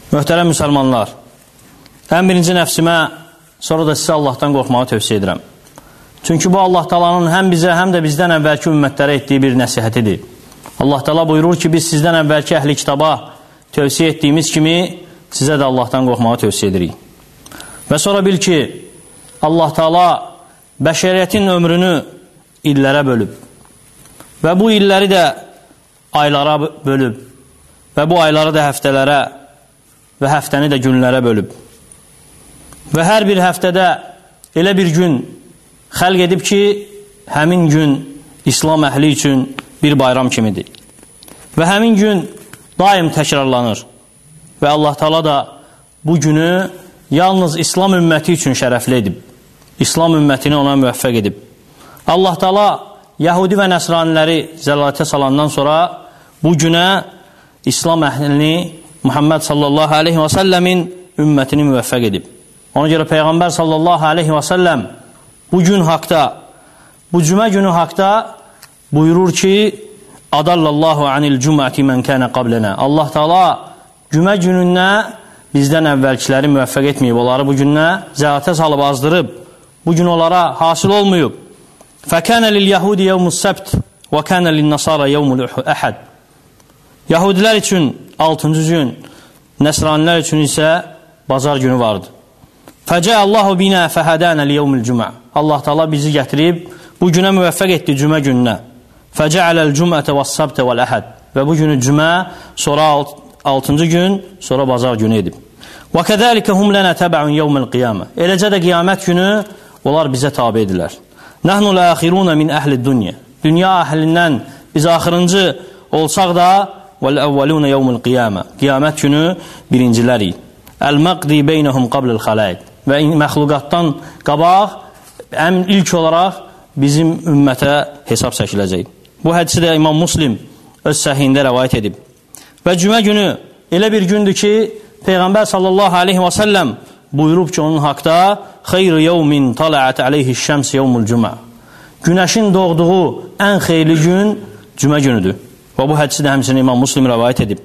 Möhtərəm müsəlmanlar, ən birinci nəfsimə, sonra da sizə Allahdan qorxmağı tövsiyə edirəm. Çünki bu Allah Taala'nın həm bizə, həm də bizdən əvvəlki ümmətlərə etdiyi bir nəsihətidir. Allah Taala buyurur ki, biz sizdən əvvəlki əhli kitaba tövsiyə etdiyimiz kimi sizə də Allahdan qorxmağı tövsiyə edirik. Və sonra bil ki, Allah Taala bəşəriyyətin ömrünü illərə bölüb və bu illəri də aylara bölüb və bu ayları da həftələrə və həftəni də günlərə bölüb. Və hər bir həftədə elə bir gün xəlq edib ki, həmin gün İslam əhli üçün bir bayram kimidir. Və həmin gün daim təkrarlanır. Və Allah Taala da bu günü yalnız İslam ümməti üçün şərəfli edib. İslam ümmətini ona müvəffəq edib. Allah Taala Yəhudi və Nəsraniləri zəlalətə salandan sonra bu günə İslam əhlini Muhammed sallallahu aleyhi və səlləmin ümmətini müvəffəq edib. Ona görə Peyğəmbər sallallahu aleyhi və səlləm bu gün haqda, bu cümə günü haqda buyurur ki, Adallallahu anil cüməti mən kənə qablənə. Allah Taala cümə gününə bizdən əvvəlkiləri müvəffəq etməyib, onları bu günə zəlatə salıb azdırıb, bu gün onlara hasil olmayıb. Fəkənə lil-yəhudi yevmus səbt və kənə lil-nasara yevmul əhəd. Yahudilər üçün 6-cı gün, Nəsranilər üçün isə bazar günü vardı. Fəcəəllahu binə fəhədənə liyevmil cümə. Allah Taala bizi gətirib bu günə müvəffəq etdi cümə gününə. Fəcəələl cümətə vəs-səbtə vəl-əhəd. Və bu günü cümə, sonra 6-cı gün, sonra bazar günü edib. Və kəzəlikə hum lənə təbəun yevmil qiyamə. Eləcə də qiyamət günü onlar bizə tabe edilər. Nəhnu l-əxirunə min əhli dünya. Dünya əhlindən biz axırıncı olsaq da vəl-əvvəlunə yevmil qiyamə. Qiyamət günü birincilərik. Əl-məqdi beynəhum qabləl xaləid. Və məxluqatdan qabaq, ilk olaraq bizim ümmətə hesab çəkiləcək. Bu hədisi də İmam Muslim öz səhihində rəvayət edib. Və cümə günü elə bir gündür ki, Peyğəmbər sallallahu aleyhi və səlləm buyurub ki, onun haqda xeyr yevmin talaət aleyhi şəms yevmul cümə. Günəşin doğduğu ən xeyirli gün cümə günüdür. Və bu hədisi də həmçinin İmam Muslim rəvayət edib.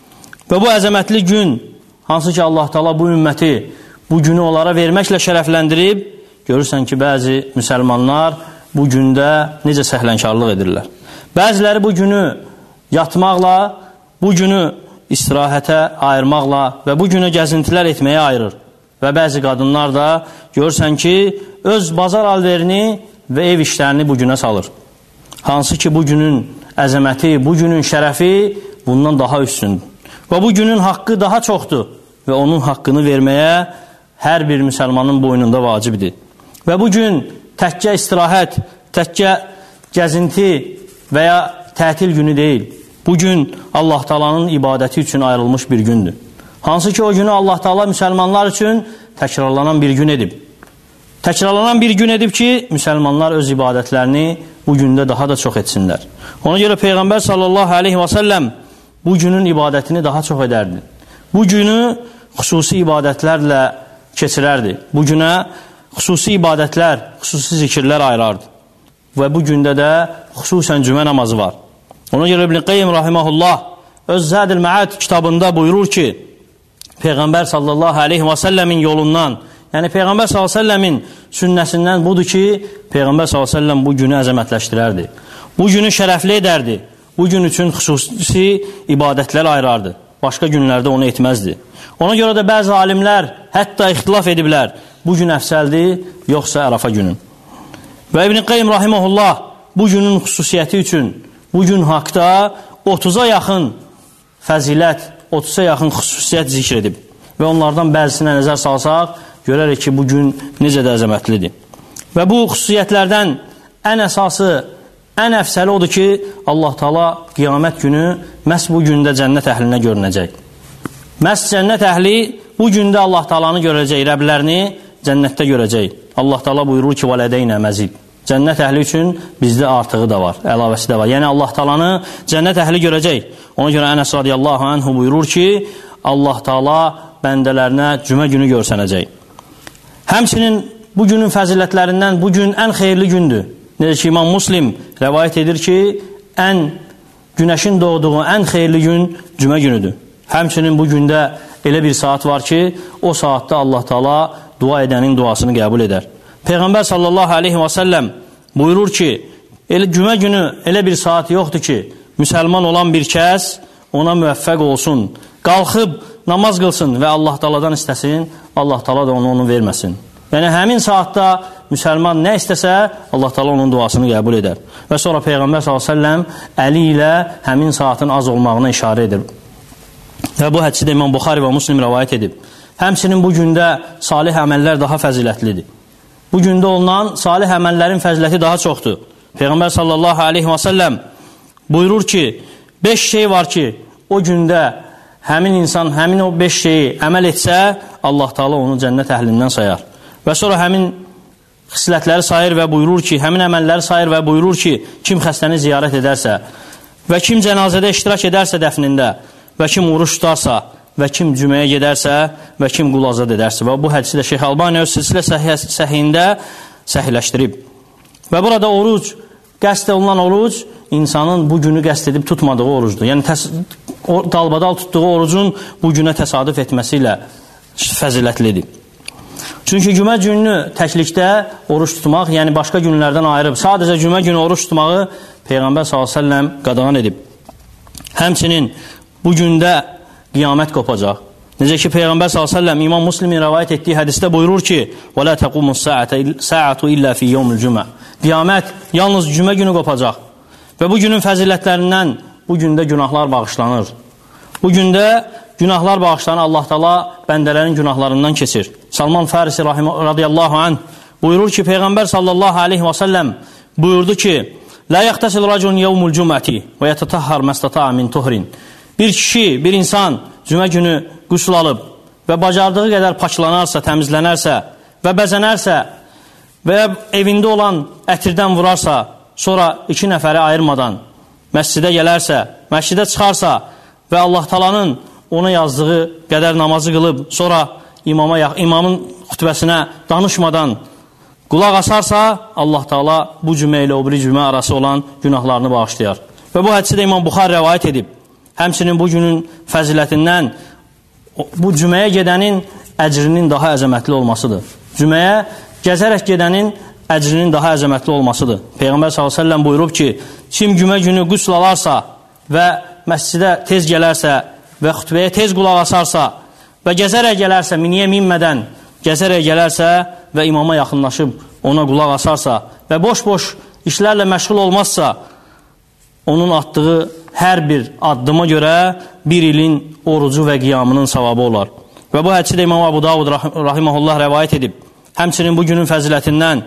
Və bu əzəmətli gün, hansı ki Allah Taala bu ümməti bu günü onlara verməklə şərəfləndirib, görürsən ki, bəzi müsəlmanlar bu gündə necə səhlənkarlıq edirlər. Bəziləri bu günü yatmaqla, bu günü istirahətə ayırmaqla və bu günü gəzintilər etməyə ayırır. Və bəzi qadınlar da görürsən ki, öz bazar alverini və ev işlərini bu günə salır. Hansı ki, bu günün əzəməti, bu günün şərəfi bundan daha üstündür. Və bu günün haqqı daha çoxdur və onun haqqını verməyə hər bir müsəlmanın boynunda vacibdir. Və bu gün təkcə istirahət, təkcə gəzinti və ya tətil günü deyil. Bu gün Allah Taala'nın ibadəti üçün ayrılmış bir gündür. Hansı ki, o günü Allah Taala müsəlmanlar üçün təkrarlanan bir gün edib. Təkrarlanan bir gün edib ki, müsəlmanlar öz ibadətlərini bu gündə daha da çox etsinlər. Ona görə Peyğəmbər sallallahu aleyhi və səlləm bu günün ibadətini daha çox edərdi. Bu günü xüsusi ibadətlərlə keçirərdi. Bu günə xüsusi ibadətlər, xüsusi zikirlər ayırardı. Və bu gündə də xüsusən cümə namazı var. Ona görə İbn Qayyim rahimehullah öz Zədül Məad kitabında buyurur ki, Peyğəmbər sallallahu aleyhi və səlləmin yolundan, yəni Peyğəmbər sallallahu aleyhi və səlləmin sünnəsindən budur ki, Peyğəmbər sallallahu aleyhi və səlləm bu günü əzəmətləşdirərdi. Bu günü şərəfli edərdi. Bu gün üçün xüsusi ibadətlər ayırardı. Başqa günlərdə onu etməzdi. Ona görə də bəzi alimlər hətta ixtilaf ediblər. Bu gün əfsəldir, yoxsa Ərafa günü. Və İbn Qayyim rahimehullah bu günün xüsusiyyəti üçün bu gün haqda 30-a yaxın fəzilət, 30-a yaxın xüsusiyyət zikr edib. Və onlardan bəzisinə nəzər salsaq, görərək ki, bu gün necə də əzəmətlidir. Və bu xüsusiyyətlərdən ən əsası, ən əfsəli odur ki, Allah Taala qiyamət günü məhz bu gündə cənnət əhlinə görünəcək. Məhz cənnət əhli bu gündə Allah Taala'nı görəcək, Rəblərini cənnətdə görəcək. Allah Taala buyurur ki, vələdeynə məzid. Cənnət əhli üçün bizdə artığı da var, əlavəsi də var. Yəni Allah Taala'nı cənnət əhli görəcək. Ona görə Ənəs radiyallahu anhu buyurur ki, Allah Taala bəndələrinə cümə günü görsənəcək. Həmçinin bu günün fəzilətlərindən bu gün ən xeyirli gündür. Necə ki, İmam Muslim rəvayət edir ki, günəşin doğduğu ən xeyirli gün cümə günüdür. Həmçinin bu gündə elə bir saat var ki, o saatda Allah Taala dua edənin duasını qəbul edər. Peyğəmbər sallallahu aleyhi və səlləm buyurur ki, cümə günü elə bir saat yoxdur ki, müsəlman olan bir kəs ona müvəffəq olsun, qalxıb namaz qılsın və Allah Taaladan istəsin, Allah Taala da onu verməsin. Yəni, həmin saatda müsəlman nə istəsə, Allah Taala onun duasını qəbul edər. Və sonra Peyğəmbər s.ə.v əli ilə həmin saatın az olmağına işarə edir. Və bu hədisi də İmam Buxari və Müslim rəvayət edib. Həmçinin bu gündə salih əməllər daha fəzilətlidir. Bu gündə olunan salih əməllərin fəziləti daha çoxdur. Peyğəmbər sallallahu aleyhi və səlləm buyurur ki, 5 şey var ki, o gündə həmin insan, həmin o 5 şeyi əməl etsə, Allah Taala onu cənnət əhlindən sayar. Və sonra həmin xislətləri sayır və buyurur ki, həmin əməlləri sayır və buyurur ki, kim xəstəni ziyarət edərsə və kim cənazədə iştirak edərsə dəfnində və kim oruç tutarsa və kim cüməyə gedərsə və kim qul azad edərsə. Və bu hədisi də Şeyx Albani öz silsilə səhihində səhihləşdirib. Və burada oruc, qəsd olunan oruc, insanın bu günü qəsd edib tutmadığı orucdur. Yəni, dalbadal tutduğu orucun bu günə təsadüf etməsi ilə fəzilətlidir. Çünki cümə gününü təklikdə oruç tutmaq, yəni başqa günlərdən ayırıb, sadəcə cümə günü oruç tutmağı Peyğəmbər s.ə.v qadağan edib. Həmçinin bu gündə qiyamət qopacaq. Necə ki, Peyğəmbər s.ə.v İmam Müslimin rəvayət etdiyi hədisdə buyurur ki, وَلَا تَقُمُ السَّاعَةُ إِلَّا فِي يَوْمِ الْجُمَةِ Qiyamət yalnız cümə günü qopacaq. Və bu günün fəzilətlərindən bu gündə günahlar bağışlanır. Bu gündə günahlar bağışlanır, Allah Taala bəndələrin günahlarından keçir. Salman Farisi radiyallahu anh buyurur ki, Peyğəmbər sallallahu aleyhi və səlləm buyurdu ki, لَا يَخْتَسِلْ رَجُلٌ يَوْمُ الْجُمَةِ وَيَتَطَهَّرْ مَا اسْتَطَاعَ مِنْ طُهْرٍ Bir kişi, bir insan cümə günü qüsl alıb və bacardığı qədər paklanarsa, təmizlənərsə və bəzənərsə və evində olan ətirdən vurarsa, sonra 2 nəfəri ayırmadan məscidə gələrsə, məscidə çıxarsa və Allah Taalanın ona yazdığı qədər namazı qılıb, sonra imamın xütbəsinə danışmadan qulaq asarsa, Allah Taala bu cümə ilə o biri cümə arası olan günahlarını bağışlayar. Və bu hədisi də İmam Buxari rəvayət edib. Həmçinin bu günün fəzilətindən bu cüməyə gedənin əcrinin daha əzəmətli olmasıdır. Cüməyə gəzərək gedənin əcrinin daha əzəmətli olmasıdır. Peyğəmbər s.ə.v buyurub ki, kim cümə günü qüsl alarsa və məscidə tez gələrsə və xütbəyə tez qulaq asarsa və gəzərək gələrsə, miniyə minmədən gəzərək gələrsə və imama yaxınlaşıb ona qulaq asarsa və boş-boş işlərlə məşğul olmazsa, onun atdığı hər bir addıma görə bir ilin orucu və qiyamının savabı olar. Və bu hədisi də İmam Abu Davud rahiməhullah rəvayət edib. Həmçinin bu günün fəzilətindən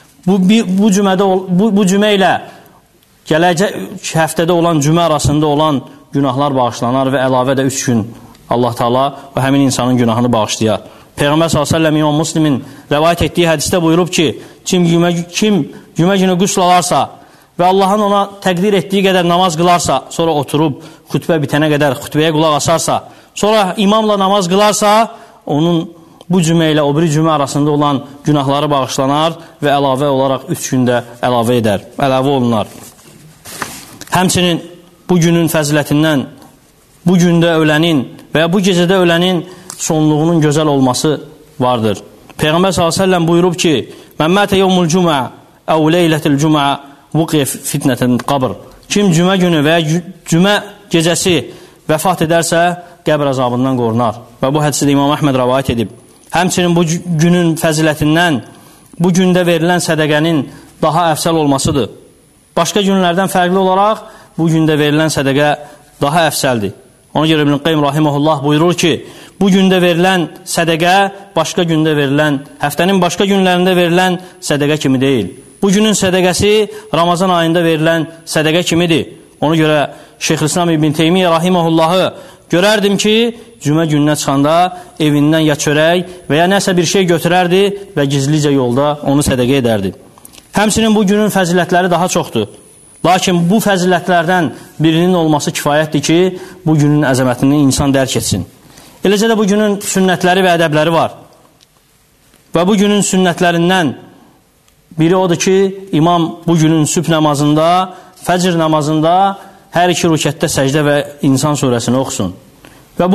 bu cümə ilə gələcək həftədə olan cümə arasında olan günahlar bağışlanar və əlavə də 3 gün Allah Taala və həmin insanın günahını bağışlayar. Peyğəmbər s.ə.v İmam Müslimin rəvayət etdiyi hədisdə buyurub ki, kim cümə günü qüsl alarsa və Allahın ona təqdir etdiyi qədər namaz qılarsa, sonra oturub xütbə bitənə qədər xütbəyə qulaq asarsa, sonra imamla namaz qılarsa, onun bu cümə ilə o biri cümə arasında olan günahları bağışlanar və əlavə olaraq 3 gündə əlavə olunar. Həmçinin bu günün fəzilətindən bu gündə ölənin və ya bu gecədə ölənin sonluğunun gözəl olması vardır. Peyğəmbər s.ə.v buyurub ki, Mən mətə yevmul cümə əv leylətil cümə vuqiyə fitnətən qabr. Kim cümə günü və ya cümə gecəsi vəfat edərsə, qəbr əzabından qorunar. Və bu hədisi də İmam Əhməd rəvayət edib. Həmçinin bu günün fəzilətindən bu gündə verilən sədəqənin daha əfsəl olmasıdır. Başqa günlərdən fərqli olaraq bu gündə verilən sədəqə daha əfsəldir. Ona görə İbn Qayyim rahimehullah buyurur ki, bu gündə verilən sədəqə başqa gündə verilən, həftənin başqa günlərində verilən sədəqə kimi deyil. Bu günün sədəqəsi Ramazan ayında verilən sədəqə kimidir. Ona görə Şeyxülislam İbn Teymiyyə rahimehullahı görərdim ki, cümə gününə çıxanda evindən ya çörək və ya nəsə bir şey götürərdi və gizlicə yolda onu sədəqə edərdi. Həmçinin bu günün fəzilətləri daha çoxdur. Lakin bu fəzilətlərdən birinin olması kifayətdir ki, bu günün əzəmətini insan dərk etsin. Eləcə də bu günün sünnətləri və ədəbləri var. Və bu günün sünnətlərindən biri odur ki, imam bu günün sübh namazında, fəcr namazında hər 2 rükətdə səcdə və İnsan surəsini oxusun. Və bu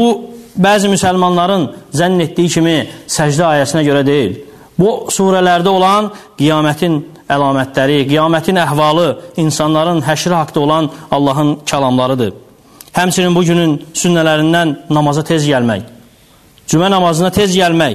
bəzi müsəlmanların zənn etdiyi kimi səcdə ayəsinə görə deyil. Bu surələrdə olan qiyamətin əlamətləri, qiyamətin əhvalı, insanların həşri haqda olan Allahın kəlamlarıdır. Həmçinin bu günün sünnələrindən namaza tez gəlmək, cümə namazına tez gəlmək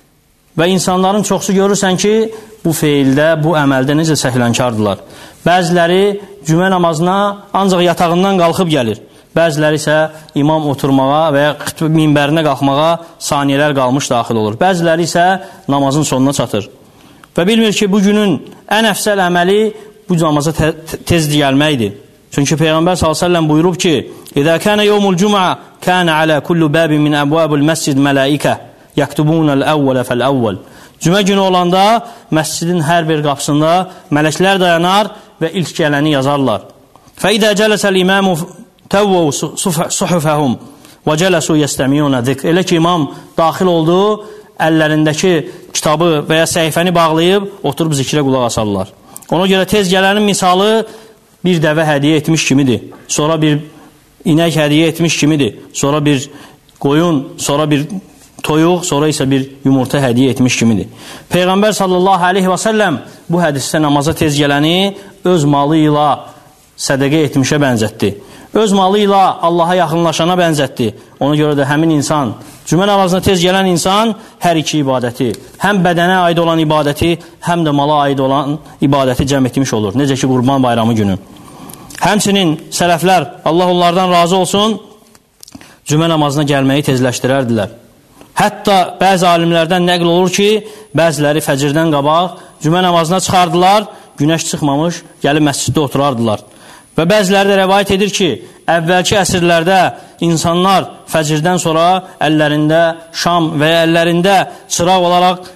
və insanların çoxsu görürsən ki, bu feildə, bu əməldə necə səhlənkardılar. Bəziləri cümə namazına ancaq yatağından qalxıb gəlir. Bəziləri isə imam oturmağa və ya minbərinə qalxmağa saniyələr qalmış daxil olur. Bəziləri isə namazın sonuna çatır. Və bilmir ki, bu günün ən əfsəl əməli bu namaza tez gəlməkdir. Çünki Peyğəmbər s.ə.v buyurub ki, İzə kənə yevmul cümə, kənə alə kullu bəbin min əbvəbul məscid mələikə, yaktubunəl əvvələ fəl-əvvəl. Cümə günü olanda məscidin hər bir qapısında mələklər dayanar və ilk gələni yazarlar. Fəidə cələsəl iməmu təvvəv suhufəhum və cələsu yəstəmiyunə zikr. Elə ki, imam daxil oldu, əllərindəki kitabı və ya səhifəni bağlayıb, oturub zikrə qulaq asarlar. Ona görə tez gələnin misalı bir dəvə hədiyyə etmiş kimidir. Sonra bir inək hədiyyə etmiş kimidir. Sonra bir qoyun, sonra bir toyuq, sonra isə bir yumurta hədiyyə etmiş kimidir. Peyğəmbər sallallahu aleyhi və səlləm bu hədisdə namaza tez gələni öz malı ilə sədəqə etmişə bənzətdi. Öz malı ilə Allaha yaxınlaşana bənzətdi. Ona görə də həmin insan, cümə namazına tez gələn insan hər iki ibadəti, həm bədənə aid olan ibadəti, həm də mala aid olan ibadəti cəm etmiş olur. Necə ki, Qurban bayramı günü. Həmçinin sələflər, Allah onlardan razı olsun, cümə namazına gəlməyi tezləşdirərdilər. Hətta bəzi alimlərdən nəql olur ki, bəziləri fəcirdən qabaq cümə namazına çıxardılar, günəş çıxmamış, gəlib məsciddə oturardılar. Və bəziləri də rəvayət edir ki, əvvəlki əsrlərdə insanlar fəcirdən sonra əllərində şam və ya əllərində çıraq olaraq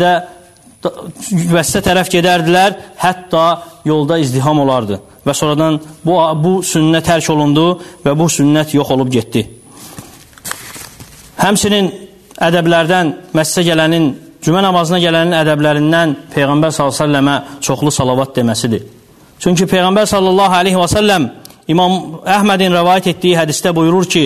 məscidə tərəf gedərdilər, hətta yolda izdiham olardı. Və sonradan bu sünnət tərk olundu və bu sünnət yox olub getdi. Həmçinin ədəblərdən, məscidə gələnin, cümə namazına gələnin ədəblərindən Peyğəmbər s.ə.və çoxlu salavat deməsidir. Çünki Peyğəmbər s.ə.v İmam Əhmədin rəvayət etdiyi hədisdə buyurur ki,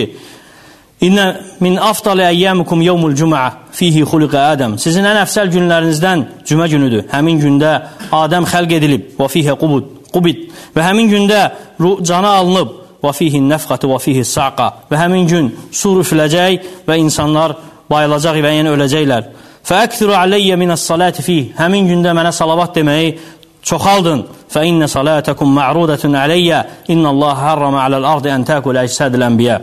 İnnə min afdali əyyəmikum yevmul cümə fihi xuliqə Ədəm. Sizin ən əfsəl günlərinizdən cümə günüdür. Həmin gündə Adəm xəlq edilib, və fihə qubid. Və həmin gündə canı alınıb, və fihi nəfqatı və fihi saqa. Və həmin gün sur üfüləcək və insanlar bayılacaq və yəni öləcəklər. Fəəkthiru aleyyə minəs-salati fih. Həmin gündə mənə salavat deməyi çoxaldın. Fəinnə salatəkum ma'rudətun aleyyə. İnnəllaha harrama aləl-ardı ən təkulə əcsədil-ənbiyə.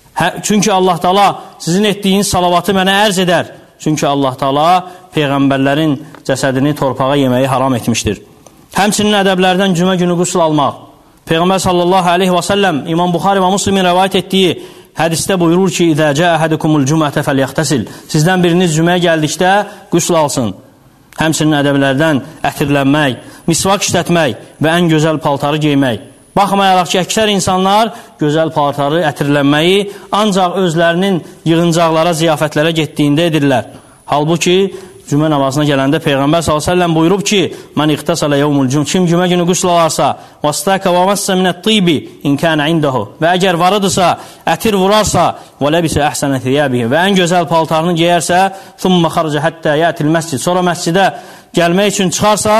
Çünki Allah Taala sizin etdiyiniz salavatı mənə ərz edər. Çünki Allah Taala peyğəmbərlərin cəsədini torpağa yeməyi haram etmişdir. Həmçinin ədəblərdən cümə günü qüsl almaq. Peyğəmbər sallallahu aleyhi və səlləm İmam Buxari və Müslimin rəvayət etdiyi hədisdə buyurur ki, İzə cəə əhədukumul cümətə fəlyəxtəsil. Sizdən biriniz cüməyə gəldikdə qüsl alsın. Həmçinin ədəblərdən ətirlənmək, misvak işlətmək və ən gözəl paltarı geymək. Baxmayaraq ki, əksər insanlar gözəl paltarı, ətirlənməyi ancaq özlərinin yığıncaqlara, ziyafətlərə getdiyində edirlər. Halbuki, cümə namazına gələndə Peyğəmbər s.ə.v buyurub ki, Mən iqtəsələ yevmul cüm, kim cümə günü qüsl alarsa, vəstəkə və məssə minət tibi inkənə indəhu, və əgər varıdırsa, ətir vurarsa, və ləbisə əhsənə thiyəbihi, və ən gözəl paltarını geyərsə, thumma xarcə həttə yətil məscid, sonra məscidə gəlmək üçün çıxarsa,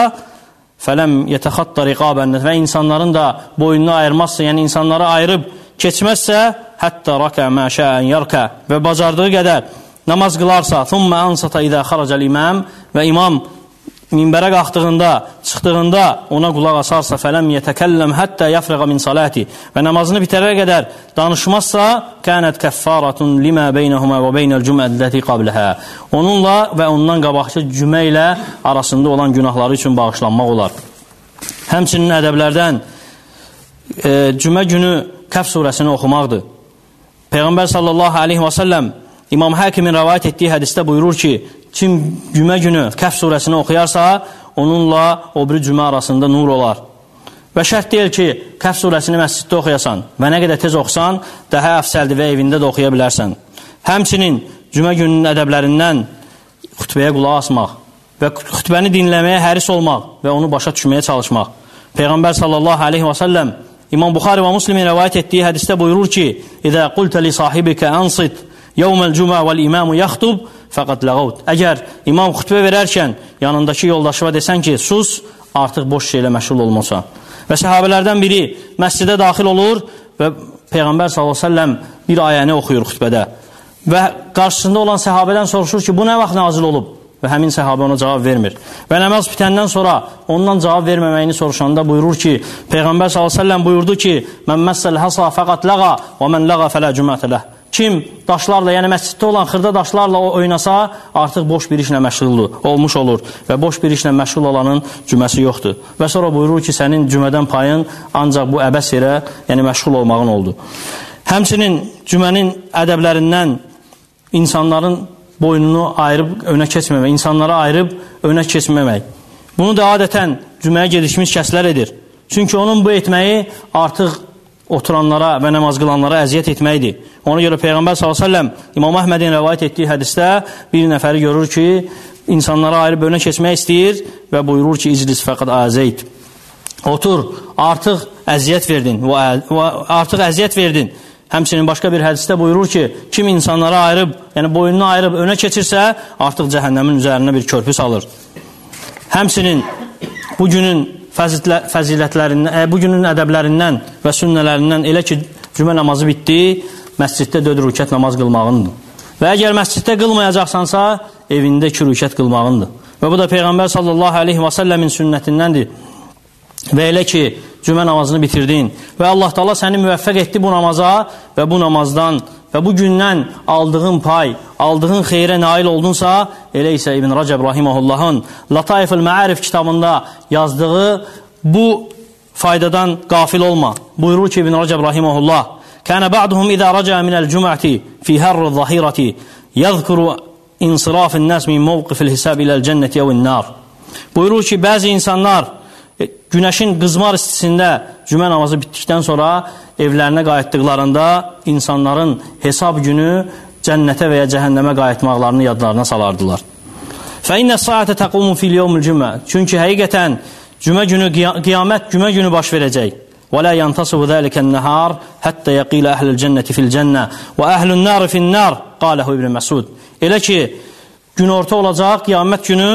fələm yətəxatta riqabən, və insanların da boynunu ayırmazsa, yəni insanları ayırıb keçməzsə, həttə rəkə məşəən yarkə, və bacardığı qədər namaz qılarsa, thumma ansata idə xaracəl imam, və imam minbərə qalxdığında, çıxdığında ona qulaq asarsa, fələm yətəkəlləm həttə yafrəqa min salati, və namazını bitərə qədər danışmazsa, kənət kəffaratun limə beynəhumə və beynəl cümədləti qabləhə. Onunla və ondan qabaqçı cümə ilə arasında olan günahları üçün bağışlanmaq olar. Həmçinin ədəblərdən cümə günü Kəf surəsini oxumaqdır. Peyğəmbər sallallahu aleyhi və səlləm İmam Həkimin rəvayət etdiyi hədisdə buyurur ki, kim cümə günü Kəf surəsini oxuyarsa, onunla o biri cümə arasında nur olar. Və şərt deyil ki, Kəf surəsini məsciddə oxuyasan və nə qədər tez oxusan, daha əfsəldir və evində də oxuya bilərsən. Həmçinin cümə gününün ədəblərindən xütbəyə qulaq asmaq və xütbəni dinləməyə həris olmaq və onu başa düşməyə çalışmaq. Peyğəmbər sallallahu aleyhi və səlləm İmam Buxari və Müslimin rəvayət etdiyi hədisdə buyurur ki, İzə qultə li sahibikə ansit Yevməl cümə vəl-imamu yaxtub fəqat ləğavd. Əgər imam xütbə verərkən yanındakı yoldaşıva desən ki, sus, artıq boş şeylə məşğul olmasa. Və səhabələrdən biri məscidə daxil olur və Peyğəmbər s.ə.v bir ayəni oxuyur xütbədə. Və qarşısında olan səhabədən soruşur ki, bu nə vaxt nazil olub? Və həmin səhabə ona cavab vermir. Və namaz bitəndən sonra ondan cavab verməməyini soruşanda buyurur ki, Peyğəmbər s.ə.v buyurdu ki, mən məssəl həsa fəqat ləğa və mən ləğa fələ cümətə ləh. Kim daşlarla, yəni məsciddə olan xırda daşlarla oynasa, artıq boş bir işlə məşğul olmuş olur və boş bir işlə məşğul olanın cüməsi yoxdur. Və sonra buyurur ki, sənin cümədən payın ancaq bu əbəs yerə, yəni məşğul olmağın oldu. Həmçinin cümənin ədəblərindən insanların boynunu ayırıb önə keçməmək, insanlara ayırıb önə keçməmək. Bunu da adətən cüməyə gedişmiş kəslər edir. Çünki onun bu etməyi artıq oturanlara və namaz qılanlara əziyyət etməkdir. Ona görə Peyğəmbər s.ə.v İmam Əhmədin rəvayət etdiyi hədisdə bir nəfəri görür ki, insanlara ayırıb önə keçmək istəyir və buyurur ki, iclis fəqat əzəyt. Otur, artıq əziyyət verdin. Artıq əziyyət verdin. Həmçinin başqa bir hədisdə buyurur ki, kim insanlara ayırıb, yəni boynunu ayırıb önə keçirsə, artıq cəhənnəmin üzərinə bir körpü salır. Həmçinin bugünün fəzilətlərindən, bugünün ədəblərindən və sünnələrindən elə ki, cümə namazı bitdi, məsciddə 4 rükət namaz qılmağındır. Və əgər məsciddə qılmayacaqsansa, evində 2 rükət qılmağındır. Və bu da Peyğəmbər sallallahu aleyhi və səlləmin sünnətindəndir. Və elə ki, cümə namazını bitirdin və Allah Taala səni müvəffəq etdi bu namaza və bu namazdan və bu gündən aldığın pay, aldığın xeyrə nail oldunsa, elə isə İbn Rəcəb rahimehullahın Lataiful Ma'arif kitabında yazdığı bu faydadan qafil olma. Buyurur ki, İbn Rəcəb rahimehullah: "Kana ba'duhum iza raja'a min al-cum'ati fi harr az-zahirati yadhkuru insiraf an-nas min mawqif al-hisab ila al-cennati aw an-nar." Buyurur ki, bəzi insanlar günəşin qızmar istisində cümə namazı bitdikdən sonra evlərinə qayıtdıqlarında insanların hesab günü cənnətə və ya cəhənnəmə qayıtmaqlarını yadlarına salardılar. فَإِنَّ السَّاعَةَ تَقُومُ فِي الْيَوْمِ الْجُمَّةِ Çünki həqiqətən cümə günü, qiyamət cümə günü baş verəcək. وَلَا يَنْتَصِبُ ذَلِكَ النَّهَارِ حَتَّى يَقِيلَ أَهْلُ الْجَنَّةِ فِي الْجَنَّةِ وَأَهْلُ النَّارِ فِي النَّارِ قَالَهُ İbn Məsud. Elə ki, gün orta olacaq, qiyamət günü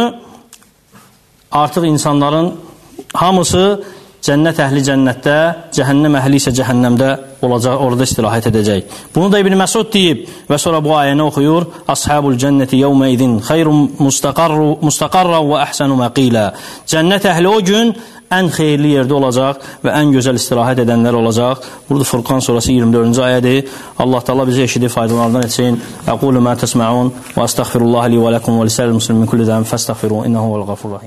artıq insanların hamısı cənnət əhli cənnətdə, cəhənnəm əhli isə cəhənnəmdə olacaq, orada istirahət edəcək. Bunu da İbn Məsud deyib və sonra bu ayəni oxuyur: "Ashabul cənnəti yevmə idin xeyrun mustaqarra və əhsanu məqilə." Cənnət əhli o gün ən xeyirli yerdə olacaq və ən gözəl istirahət edənlər olacaq. Burada Furqan surəsi 24-cü ayədir. Allah Taala bizi eşidib faydalarından etsin. Aqulu ma tasma'un və astaghfirullah li və lakum və lisa'il muslimin min kulli zambin fastaghfiruhu innehu huvel gafurur rahim.